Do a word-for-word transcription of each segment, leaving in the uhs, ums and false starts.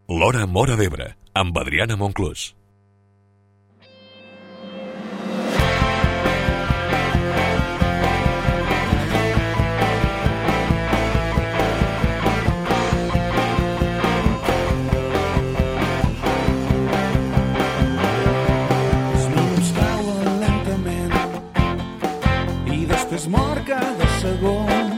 L'Hora Móra d'Ebre, amb Adriana Monclús. Els minuts cauen lentament i després mor cada segon.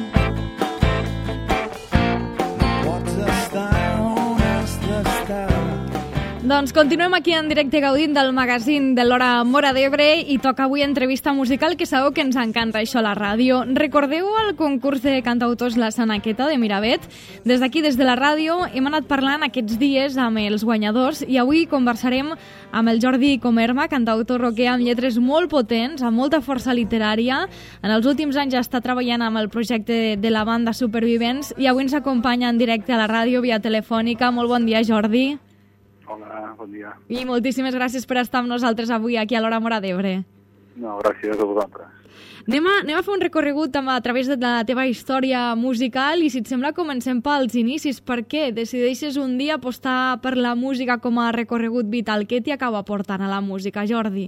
Doncs continuem aquí en directe gaudint del magazín de l'Hora Móra d'Ebre i toca avui entrevista musical, que sabeu que ens encanta això a la ràdio. Recordeu el concurs de cantautors La Sanaqueta de Miravet? Des d'aquí, des de la ràdio, hem anat parlant aquests dies amb els guanyadors i avui conversarem amb el Jordi Comerma, cantautor roquer amb lletres molt potents, amb molta força literària. En els últims anys està treballant amb el projecte de la banda Supervivents i avui ens acompanya en directe a la ràdio via telefònica. Molt bon dia, Jordi. Hola, bon dia. I moltíssimes gràcies per estar amb nosaltres avui aquí a l'Hora Móra d'Ebre. No, gràcies a vosaltres. Anem a, anem a fer un recorregut a través de la teva història musical i, si et sembla, comencem pels inicis. Per què decideixes un dia apostar per la música com a recorregut vital? Què t'hi acaba portant a la música, Jordi?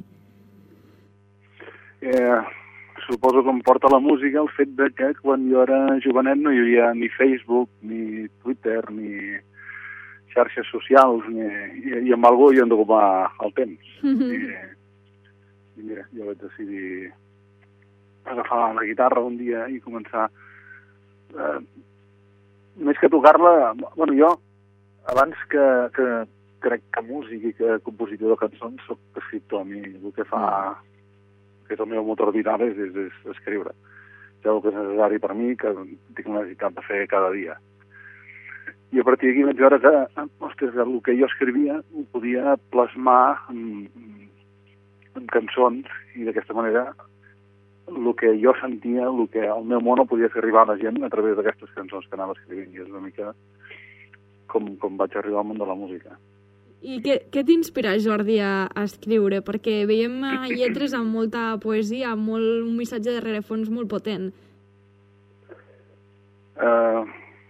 Eh, suposo que em porta la música el fet de que quan jo era jovenet no hi havia ni Facebook, ni Twitter, ni xarxes socials, i, i, i amb algú hi hem d'ocupar el temps. Mm-hmm. I, I mira, jo vaig decidir agafar la guitarra un dia i començar... Eh, més que tocar-la... Bueno, jo, abans que, que crec que músic i que compositor de cançons, soc escriptor. A mi el que fa... que és el meu motor vital és, és, és escriure. És el que és necessari per mi, que tinc una necessitat de fer cada dia. I a partir d'aquí vaig veure que, ostres, el que jo escrivia ho podia plasmar en, en cançons i d'aquesta manera el que jo sentia, el que el meu món podia fer arribar a la gent a través d'aquestes cançons que anava escrivint. I és una mica com, com vaig arribar al món de la música. I què, què t'inspira, Jordi, a, a escriure? Perquè veiem lletres amb molta poesia, amb molt, un missatge de rerefons molt potent. Eh... Uh...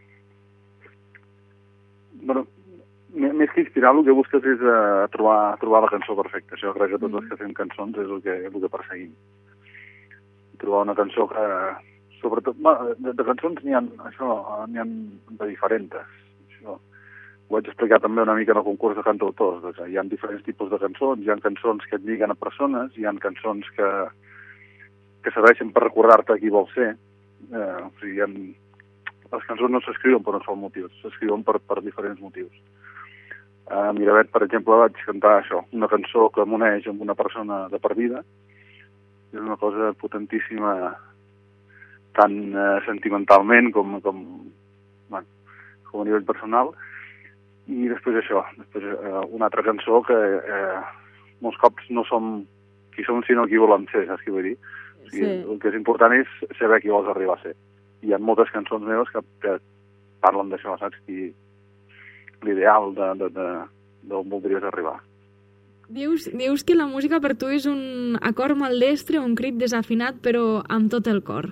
Bueno, més que inspirar, el que busques és uh, trobar, trobar la cançó perfecta. Això crec que tots els que fem cançons és el que, el que perseguim. Trobar una cançó que... Sobretot, bueno, de, de cançons n'hi ha, això, n'hi ha de diferents. Això ho vaig explicar també una mica en el concurs de cantautors. Que hi ha diferents tipus de cançons. Hi ha cançons que et lliguen a persones, hi ha cançons que, que serveixen per recordar-te qui vols ser. Eh, o sigui, hi ha... Les cançons no s'escriuen per un sol motiu, s'escriuen per, per diferents motius. A Miravet, per exemple, vaig cantar això, una cançó que m'uneix amb una persona de per vida. És una cosa potentíssima, tant eh, sentimentalment com, com, bueno, com a nivell personal. I després això, després eh, una altra cançó que eh, molts cops no som qui som, sinó qui volem ser, saps què vull dir? O sigui, sí. El que és important és saber qui vols arribar a ser. Hi ha moltes cançons meves que, que parlen d'això, saps? I l'ideal de, de, de, d'on voldries arribar. Dius, dius que la música per tu és un acord maldestre, un crit desafinat, però amb tot el cor.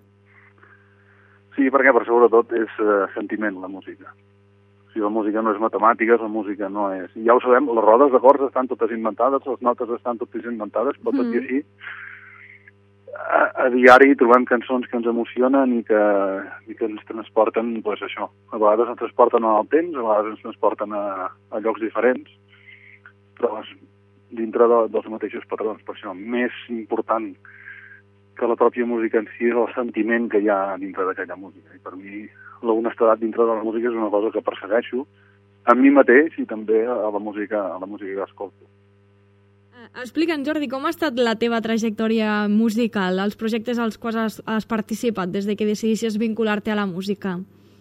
Sí, perquè per sobretot és uh, sentiment, la música. O sigui, la música no és matemàtiques, la música no és... Ja ho sabem, les rodes d'acords estan totes inventades, les notes estan totes inventades, però tot mm. i així... A, a diari trobem cançons que ens emocionen i que, i que ens transporten, doncs això. A vegades ens transporten al temps, a vegades ens transporten a, a llocs diferents, però dintre de, dels mateixos patrons. Per això, més important que la pròpia música en si és el sentiment que hi ha dintre d'aquella música. I per mi, l'honestedat dintre de la música és una cosa que persegueixo a mi mateix i també a la música, a la música que escolto. Explica'm, Jordi, com ha estat la teva trajectòria musical, els projectes als quals has, has participat des de que decidissis vincular-te a la música?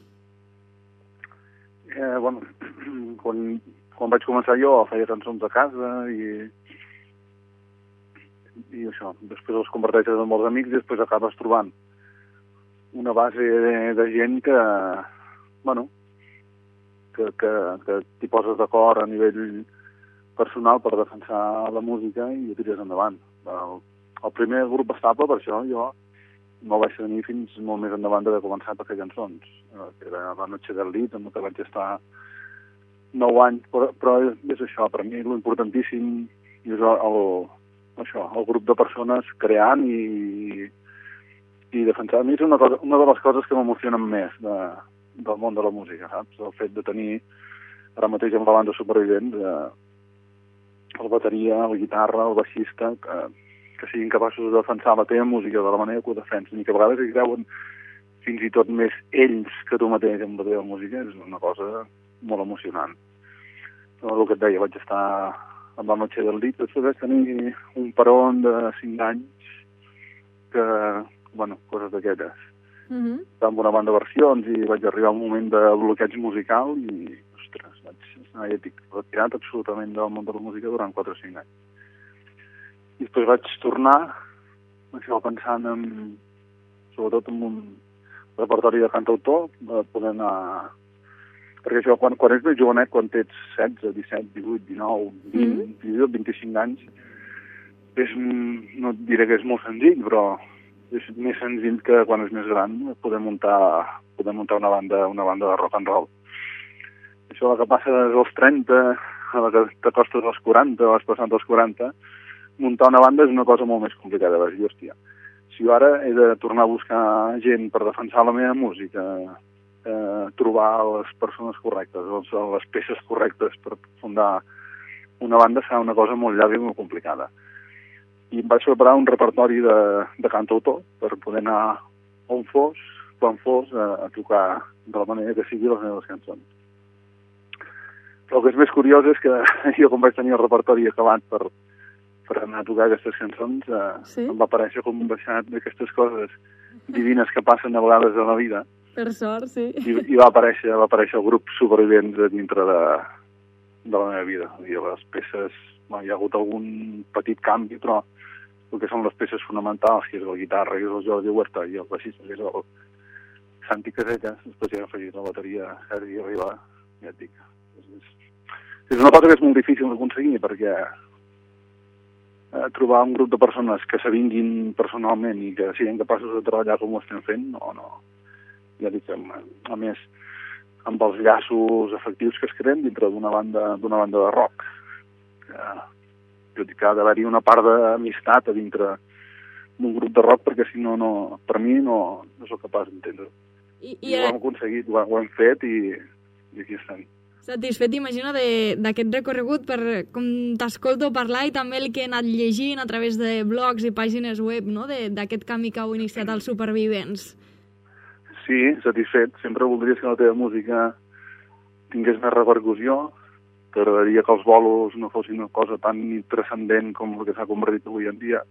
Eh, bueno, quan, quan vaig començar jo feia cançons a casa i, i això, després els converteixes en molts amics i després acabes trobant una base de, de gent que, bueno, que, que, que t'hi poses d'acord a nivell personal per defensar la música i ho tires endavant. El, el primer grup estable, per això, jo no vaig tenir fins molt més endavant de començar a fer cançons. Era la Noche del Lit, amb què vaig estar nou anys, però, però és, és això, per mi l'importantíssim és el, el, això, el grup de persones creant i, i defensant. A mi és una, cosa, una de les coses que m'emocionen més de, del món de la música, saps? El fet de tenir, ara mateix amb la banda Supervivents, eh, el bateria, la guitarra, el baixista, que, que siguin capaços de defensar la teva música de la manera que ho defensen i que a vegades hi creuen fins i tot més ells que tu mateix amb la teva música, és una cosa molt emocionant. El que et deia, vaig estar amb la Noche del Dit, després vaig tenir un peron de cinc anys que, bueno, coses d'aquestes. Mm-hmm. Estava amb una banda de versions i vaig arribar a un moment de bloqueig musical i, ostres, vaig estar ètic, retirat absolutament del món de la música durant quatre o cinc anys. I després vaig tornar, això pensant en, sobretot en un repertori de cantautor, poder anar... Perquè això, quan, quan ets més jovenet, quan tens setze, disset, divuit, dinou, vint, mm. vint-i-cinc anys, és, no et diré que és molt senzill, però és més senzill que quan és més gran poder muntar, poder muntar una banda, una banda de rock and roll. Això la que passa dels trenta, a la que t'acostes als quaranta o has passat als quaranta, muntar una banda és una cosa molt més complicada. Vas dir, hòstia, si jo ara he de tornar a buscar gent per defensar la meva música, eh, trobar les persones correctes, les, les peces correctes per fundar una banda, serà una cosa molt llarga i molt complicada. I em vaig preparar un repertori de, de cantautor per poder anar on fos, quan fos, a, a tocar de la manera que sigui les meves cançons. Però el que és més curiós és que jo, quan vaig tenir el repertori acabat per, per anar a tocar aquestes cançons, eh, sí? em va aparèixer com un baixat d'aquestes coses divines que passen a vegades a la vida. Per sort, sí. I, i va, aparèixer, va aparèixer el grup Supervivents dintre de, de la meva vida. I les peces, bueno, hi ha hagut algun petit canvi, però el que són les peces fonamentals, que és la guitarra, que és el Jordi Huerta, i el baixista, que és el Santi Casellas, després hi ha afegit la bateria Sergi Ribà, ja et dic. És, és una cosa que és molt difícil d'aconseguir, perquè eh, trobar un grup de persones que s'avinguin personalment i que siguin capaços de treballar com ho estem fent, no, no. Ja dic, a més, amb els llaços efectius que es creen dintre d'una banda, d'una banda de rock. Que, jo dic que ha d'haver-hi una part d'amistat a dintre d'un grup de rock, perquè si no, no per mi no, no soc capaç d'entendre-ho. I, i, I ho hem aconseguit, ho, ho hem fet i, i aquí estem. Satisfet, imagino, d'aquest recorregut per com t'escolto parlar i també el que he anat llegint a través de blogs i pàgines web, no?, d'aquest camí que heu iniciat als Supervivents. Sí, satisfet. Sempre voldries que la teva música tingués més repercussió. T'agradaria que els bolos no fossin una cosa tan transcendent com el que s'ha convertit avui en dia.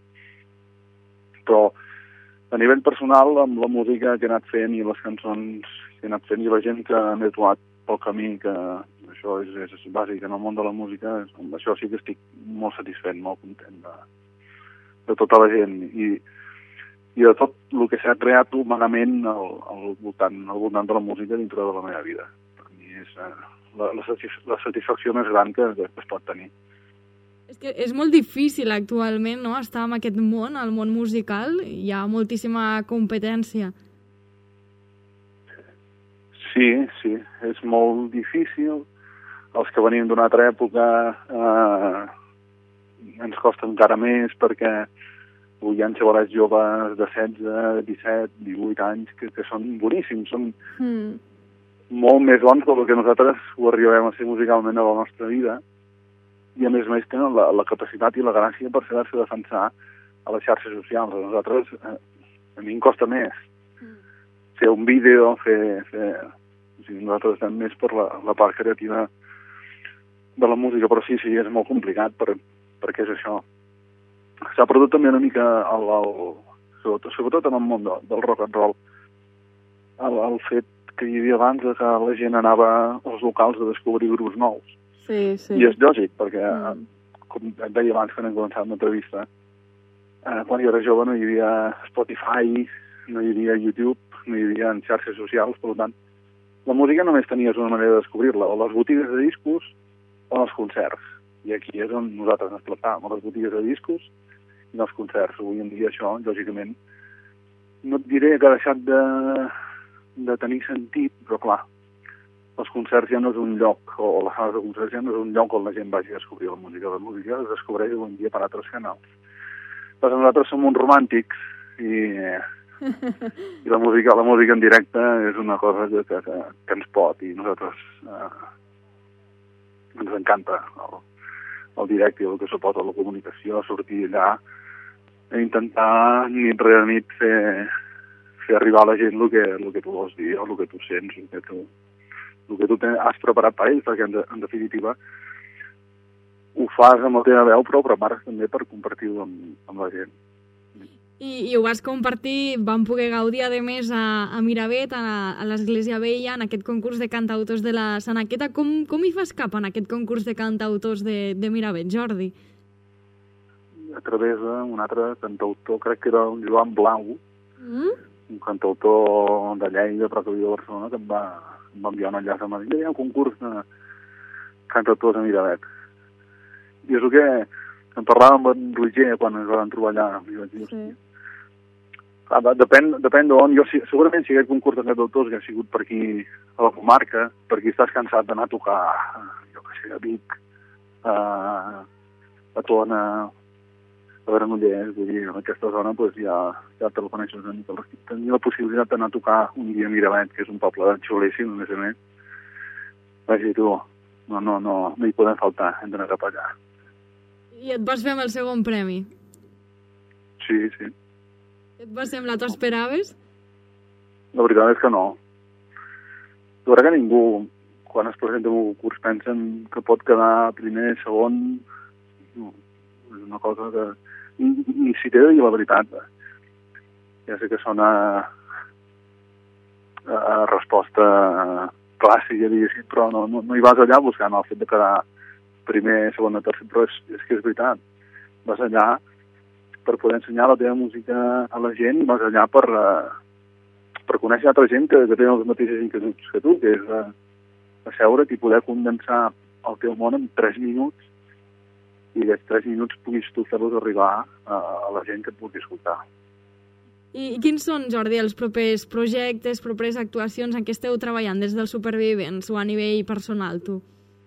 Però a nivell personal, amb la música que he anat fent i les cançons que he anat fent i la gent que m'he trobat pel camí, que això és, és bàsic en el món de la música, amb això sí que estic molt satisfet, molt content de, de tota la gent. I i de tot el que s'ha creat humanament al, al, voltant, al voltant de la música dintre de la meva vida. Per mi és eh, la, la, satisf la satisfacció més gran que, que es pot tenir. És que és molt difícil actualment, no?, estar en aquest món, el món musical. Hi ha moltíssima competència. Sí, sí, és molt difícil. Els que venim d'una altra època eh, ens costa encara més perquè hi ha xavalets joves de setze, disset, divuit anys que, que són boníssims, són mm. molt més bons del que nosaltres ho arribem a ser musicalment a la nostra vida, i a més a més tenen la, la capacitat i la gràcia per saber-se defensar a les xarxes socials. A nosaltres, eh, a mi em costa més mm. fer un vídeo, fer... fer o sigui, nosaltres estem més per la, la part creativa de la música, però sí, sí, és molt complicat per, perquè és això. S'ha perdut també una mica, el, el, sobretot, sobretot en el món del, del rock and roll, el, el fet que hi havia abans que la gent anava als locals a descobrir grups nous. Sí, sí. I és lògic, perquè, mm. com et deia abans quan hem començat l'entrevista, eh, quan jo era jove no hi havia Spotify, no hi havia YouTube, no hi havia xarxes socials, per tant, la música només tenies una manera de descobrir-la, o les botigues de discos o els concerts. I aquí és on nosaltres ens plantàvem, a les botigues de discos i els concerts. Avui en dia això, lògicament, no et diré que ha deixat de, de tenir sentit, però clar, els concerts ja no és un lloc, o les sales de concerts ja no és un lloc on la gent vagi a descobrir la música. La música es descobreix avui en dia per altres canals. Però nosaltres som uns romàntics i, i la música la música en directe és una cosa que, que, que ens pot, i nosaltres eh, ens encanta el, el directe i el que suposa la comunicació, sortir allà i intentar nit rere nit fer, fer arribar a la gent el que, el que tu vols dir, o el que tu sents, el que tu, el que tu has preparat per ells, perquè en, de, en definitiva ho fas amb la teva veu, però ho prepares també per compartir-ho amb, amb la gent. I, I ho vas compartir, vam poder gaudir, a més, a, a Miravet, a, a l'Església Vella, en aquest concurs de cantautors de la Sanaqueta. Com, com hi fas cap en aquest concurs de cantautors de, de Miravet, Jordi? A través d'un altre cantautor, crec que era un Joan Blau, mm? un cantautor de Lleida, però que viu a Barcelona, que em va, em va enviar un enllaç a Madrid. Hi ha un concurs de cantautors a Miravet. I és el que en parlàvem amb en Roger quan ens vam trobar allà. I vaig dir, sí. Clar, depèn, depèn d'on. Jo, segurament, si aquest concurs de cantautors que ha sigut per aquí a la comarca, per aquí estàs cansat d'anar a tocar, jo què sé, a Vic, a, a Tona, a Granollers, vull dir, en aquesta zona pues, ja, ja te la coneixes una mica. Tenir la possibilitat d'anar a tocar un dia a Miravet, que és un poble xulíssim, a més a més. Vaig dir, tu, no, no, no, no hi podem faltar, hem d'anar cap allà. I et vas fer amb el segon premi? Sí, sí. Et va semblar, t'ho esperaves? La veritat és que no. Jo crec que ningú, quan es presenta en un concurs, pensen que pot quedar primer, segon. No, és una cosa que... Ni, ni si t'he de dir la veritat. Ja sé que sona a, a resposta clàssica, diguéssim, però no, no, no hi vas allà buscant el fet de quedar primer, segon o tercer, però és, és que és veritat. Vas allà per poder ensenyar la teva música a la gent, vas allà per, uh, per conèixer altra gent que, que tenen les mateixes inquietuds que tu, que és uh, asseure't i poder condensar el teu món en tres minuts, i aquests tres minuts puguis tu fer-los arribar a, a la gent que et pugui escoltar. I, I quins són, Jordi, els propers projectes, properes actuacions en què esteu treballant des dels Supervivents o a nivell personal, tu?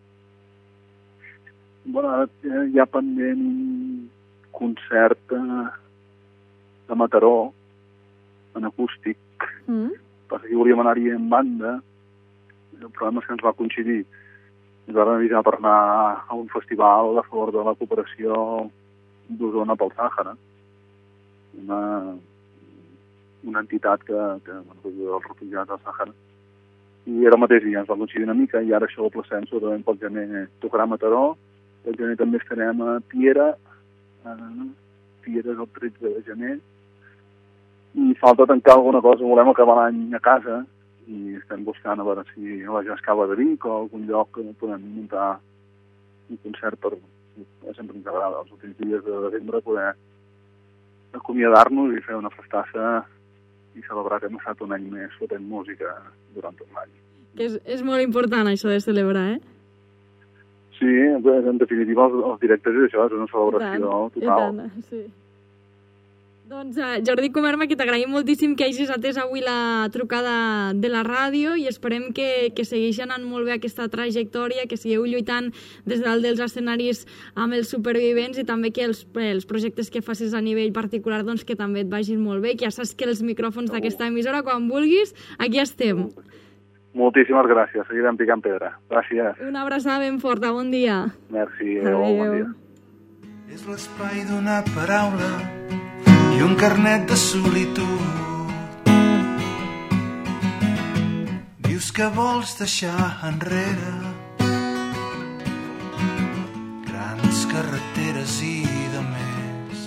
Bueno, ara hi ha pendent un concert a, a Mataró, en acústic. Mm. Passa que volíem anar-hi en banda, el problema és que ens va coincidir. Ens vam avisar per anar a un festival a favor de la cooperació d'Osona pel Sàhara, una, una entitat que, que bueno, ajuda els refugiats del Sàhara. I era el mateix dia, ens va coincidir una mica, i ara això ho placem segurament pel gener. Tocarà a Mataró, el gener també estarem a Piera, uh, Piera és el tretze de gener, i falta tancar alguna cosa, volem acabar l'any a casa, i estem buscant a veure si a la Jascava de Vic o algun lloc que podem muntar un concert per, sempre ens agrada, els últims dies de desembre, poder acomiadar-nos i fer una festassa i celebrar que hem estat un any més fotent música durant tot l'any. És, és molt important això de celebrar, eh? Sí, en definitiva els, els directes és això, és una celebració total. I tant, sí. Doncs, uh, Jordi Comerma, que t'agraïm moltíssim que hagis atès avui la trucada de la ràdio i esperem que, que segueixi anant molt bé aquesta trajectòria, que sigueu lluitant des dalt dels escenaris amb els Supervivents i també que els, els projectes que facis a nivell particular doncs que també et vagin molt bé, que ja saps que els micròfons d'aquesta emissora, quan vulguis, aquí estem. Moltíssimes gràcies, seguirem picant pedra. Gràcies. Una abraçada ben forta, bon dia. Merci, adéu, bon dia. És l'espai d'una paraula i un carnet de solitud. Dius que vols deixar enrere grans carreteres i de més,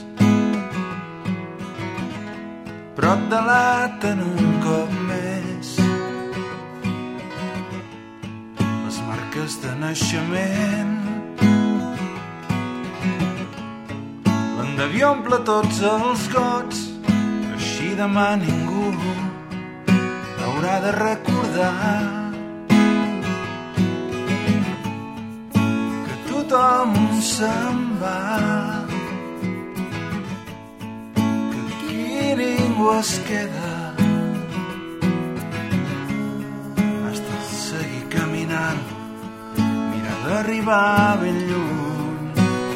però et delaten un cop més les marques de naixement. L'endeví omple tots els gots, així demà ningú haurà de recordar que tothom se'n va, que aquí ningú es queda. Has de seguir caminant. d'arribar ben lluny.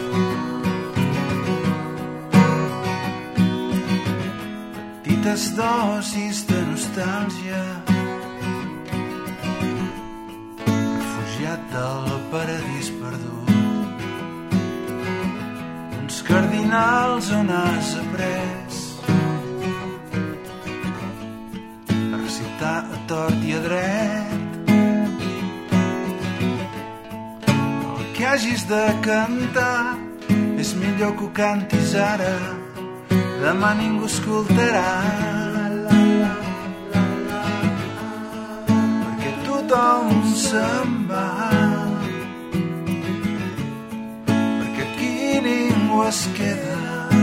Petites dosis de nostàlgia, refugiat del paradís perdut, uns cardinals on has après a recitar a tort i a dret el que hagis de cantar. És millor que ho cantis ara, demà ningú escoltarà, perquè tothom se'n va, perquè aquí ningú es queda.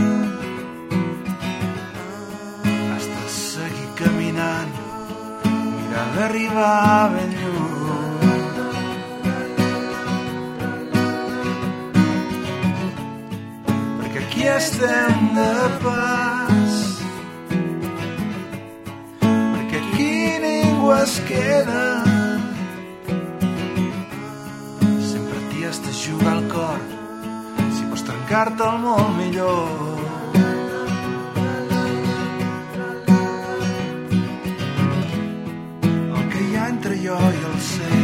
Has de seguir caminant, mirar d'arribar ben lluny. Aquí estem de pas, perquè aquí ningú es queda. Sempre t'hi has de jugar al cor, si pots trencar-te'l molt millor. El que hi ha entre jo i el cel